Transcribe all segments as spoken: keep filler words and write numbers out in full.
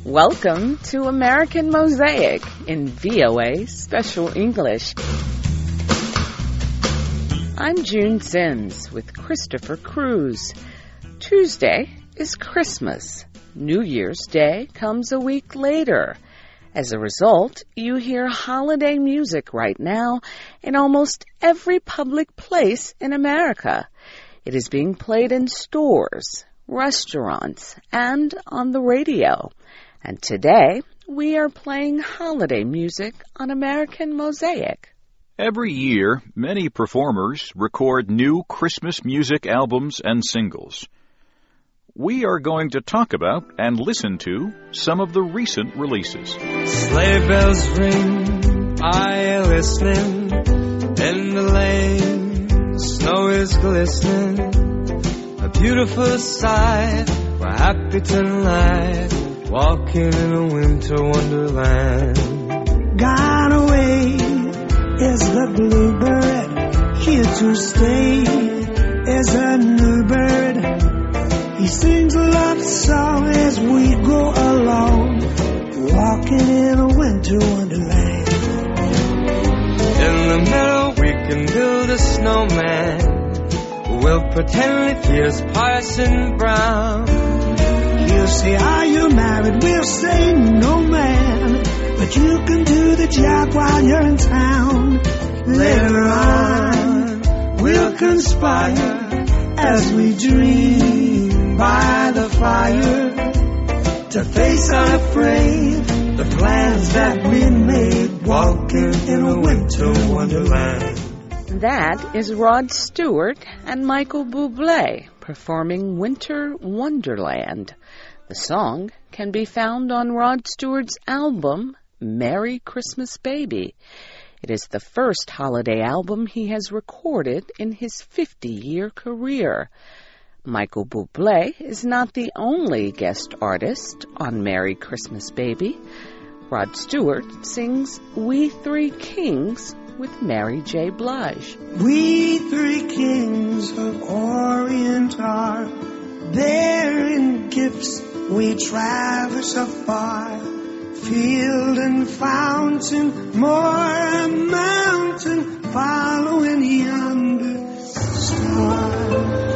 Welcome to American Mosaic in V O A Special English. I'm June Sims with Christopher Cruz. Tuesday is Christmas. New Year's Day comes a week later. As a result, you hear holiday music right now in almost every public place in America. It is being played in stores, restaurants, and on the radio. And today, we are playing holiday music on American Mosaic. Every year, many performers record new Christmas music albums and singles. We are going to talk about and listen to some of the recent releases. Sleigh bells ring, I am listening. In the lane, snow is glistening. A beautiful sight, we're happy tonight. Walking in a winter wonderland. Gone away is the bluebird. Here to stay is a new bird. He sings a love song as we go along, walking in a winter wonderland. In the meadow we can build a snowman. We'll pretend he is Parson Brown. He'll say, are you married? We'll say, no man. But you can do the job while you're in town. Later on, we'll conspire as we dream by the fire to face unafraid the plans that we made, walking in a winter wonderland. That is Rod Stewart and Michael Bublé performing Winter Wonderland. The song can be found on Rod Stewart's album, Merry Christmas Baby. It is the first holiday album he has recorded in his fifty-year career. Michael Bublé is not the only guest artist on Merry Christmas Baby. Rod Stewart sings We Three Kings with Mary J. Blige. We three kings of Orient are, bearing gifts we traverse afar. Field and fountain, moor and mountain, following yonder star.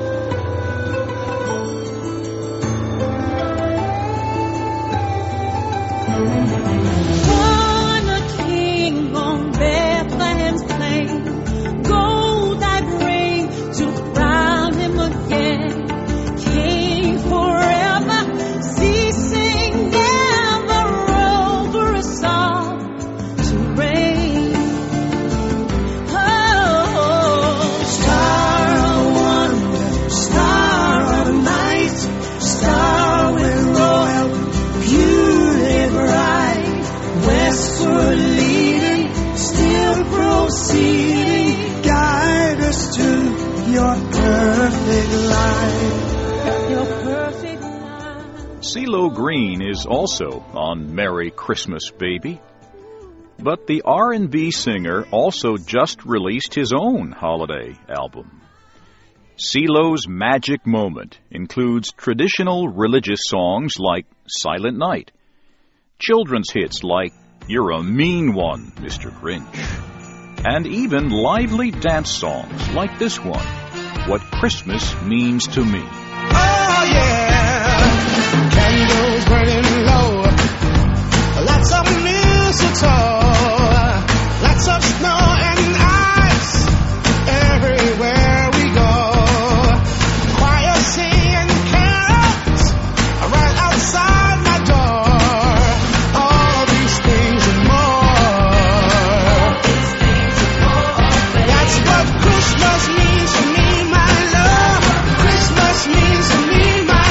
CeeLo Green is also on Merry Christmas Baby. But the R and B singer also just released his own holiday album. CeeLo's Magic Moment includes traditional religious songs like Silent Night, children's hits like You're a Mean One, Mister Grinch, and even lively dance songs like this one, What Christmas Means to Me. Oh, yeah! Candles burning low, lots of mistletoe, lots of snow and ice everywhere we go. Choir singing carols right outside my door. All these things and more. That's what Christmas means to me, my love. Christmas means to me, my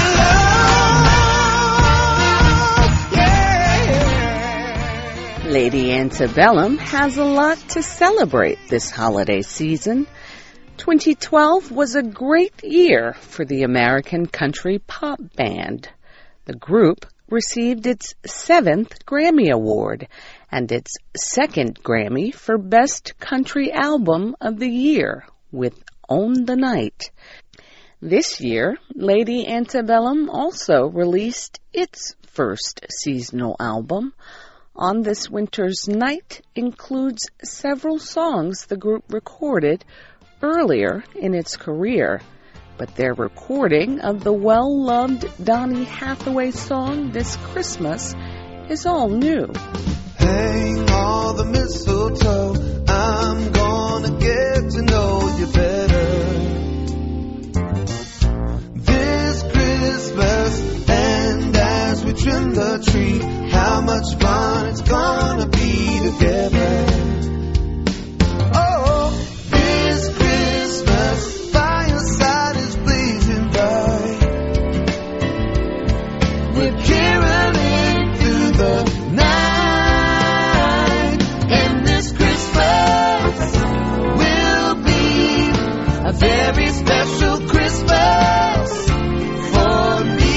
Lady Antebellum has a lot to celebrate this holiday season. twenty twelve was a great year for the American country pop band. The group received its seventh Grammy Award and its second Grammy for Best Country Album of the Year with On the Night. This year, Lady Antebellum also released its first seasonal album, On This Winter's Night includes several songs the group recorded earlier in its career, but their recording of the well-loved Donny Hathaway song This Christmas is all new. Hang all the mistletoe, I'm gonna get to know you better. This Christmas, and as we trim the tree, how much fun it's gonna be together. Oh, this Christmas, fireside is blazing bright. We're caroling through the night, and this Christmas will be a very special Christmas for me.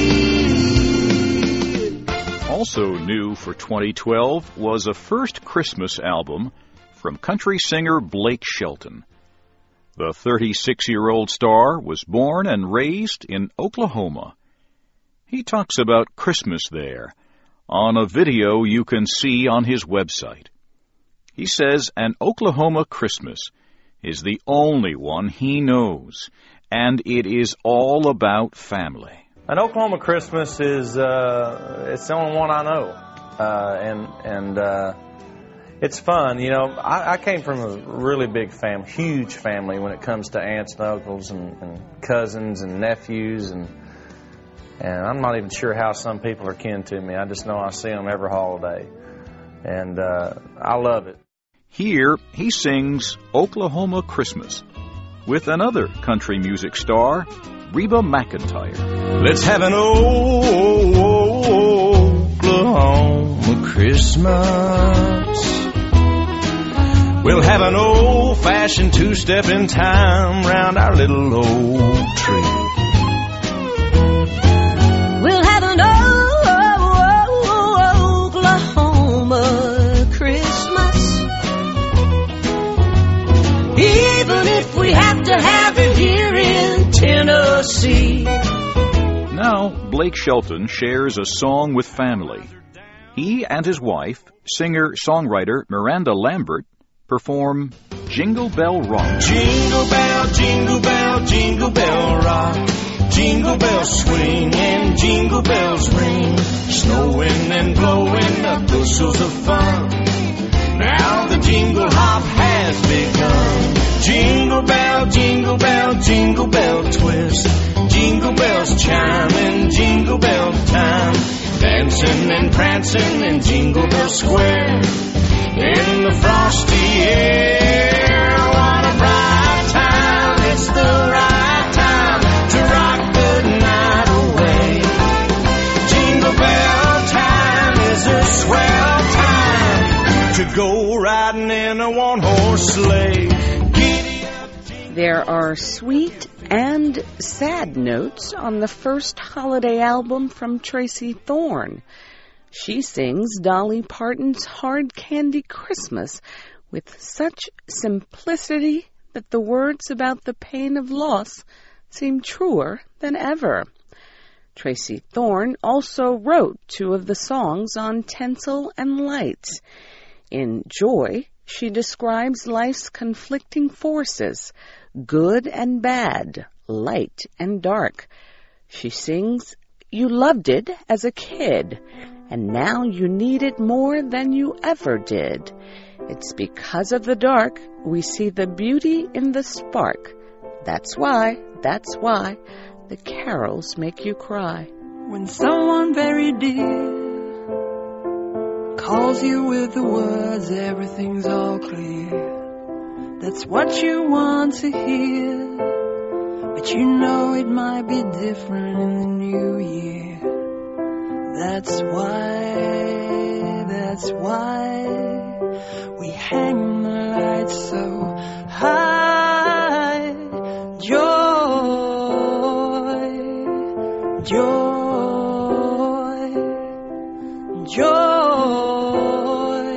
Also new for twenty twelve was a first Christmas album from country singer Blake Shelton. The thirty-six-year-old star was born and raised in Oklahoma. He talks about Christmas there on a video you can see on his website. He says an Oklahoma Christmas is the only one he knows, and it is all about family. An Oklahoma Christmas is, uh, it's the only one I know. Uh, and, and, uh, it's fun. You know, I, I came from a really big family, huge family when it comes to aunts and uncles and, and cousins and nephews, and, and I'm not even sure how some people are kin to me. I just know I see them every holiday. And, uh, I love it. Here, he sings Oklahoma Christmas with another country music star, Reba McEntire. Let's have an Oklahoma Christmas. We'll have an old-fashioned two-step in time round our little old tree. We'll have an Oklahoma Christmas, even if we have to have it here in Tennessee. Now, Blake Shelton shares a song with family. He and his wife, singer-songwriter Miranda Lambert, perform Jingle Bell Rock. Jingle bell, jingle bell, jingle bell rock. Jingle bells swing and jingle bells ring. Snowing and blowing the bushels of fun. Now the jingle hop has begun. Jingle bell, jingle bell, jingle bell twist. Jingle bells chime in jingle bell time. Dancing and prancing in Jingle Bell Square. In the frosty air, what a bright time. It's the right time to rock the night away. Jingle bell time is a swell time to go riding in a one-horse sleigh. Giddy up, jingle. There are sweet and sad notes on the first holiday album from Tracy Thorn. She sings Dolly Parton's Hard Candy Christmas with such simplicity that the words about the pain of loss seem truer than ever. Tracy Thorn also wrote two of the songs on Tinsel and Lights. In Joy, she describes life's conflicting forces, good and bad, light and dark. She sings, "You loved it as a kid, and now you need it more than you ever did. It's because of the dark we see the beauty in the spark. That's why, that's why the carols make you cry." When someone very dear calls you with the words, everything's all clear. That's what you want to hear, but you know it might be different in the new year. That's why, that's why we hang the lights so high. Joy, joy, joy,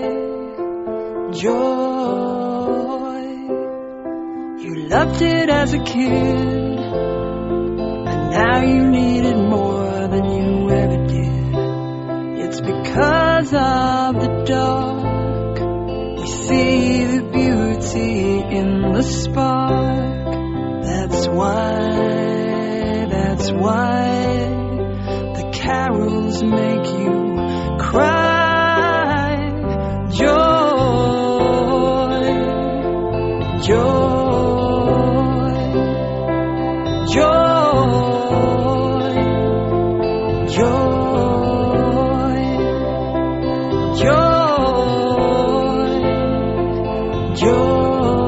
joy. You loved it as a kid, and now you need it more than you ever did. It's because of the dark we see the beauty in the spark. That's why, that's why the carols make you cry. Joy, joy, joy, joy, joy, joy.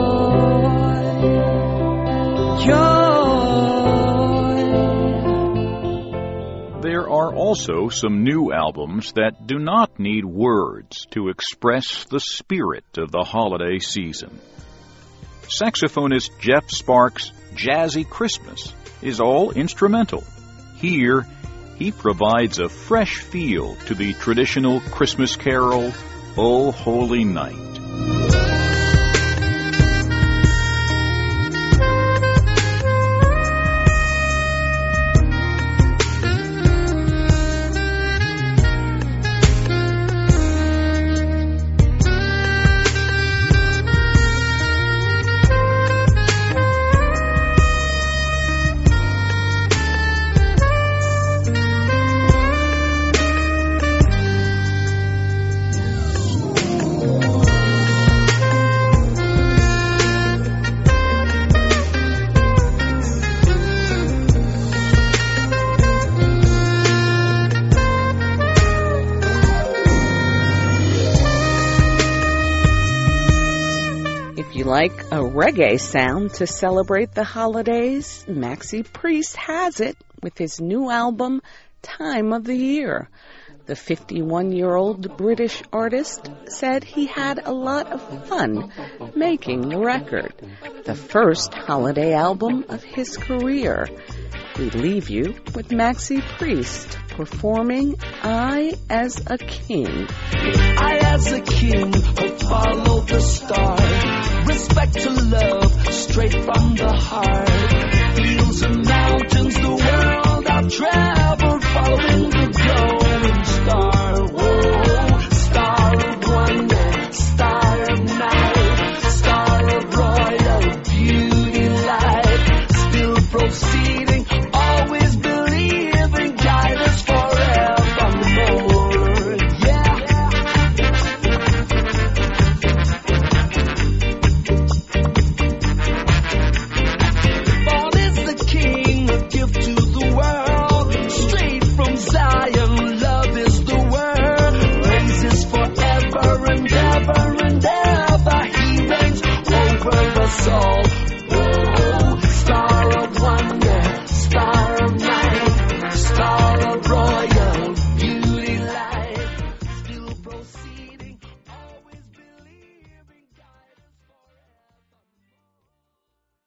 There are also some new albums that do not need words to express the spirit of the holiday season. Saxophonist Jeff Sparks' Jazzy Christmas is all instrumental. Here, he provides a fresh feel to the traditional Christmas carol, O Holy Night. Like a reggae sound to celebrate the holidays, Maxi Priest has it with his new album, Time of the Year. The fifty-one-year-old British artist said he had a lot of fun making the record, the first holiday album of his career. We leave you with Maxi Priest performing I as a King. I as a king will follow the star. Respect to love straight from the heart. Fields and mountains, the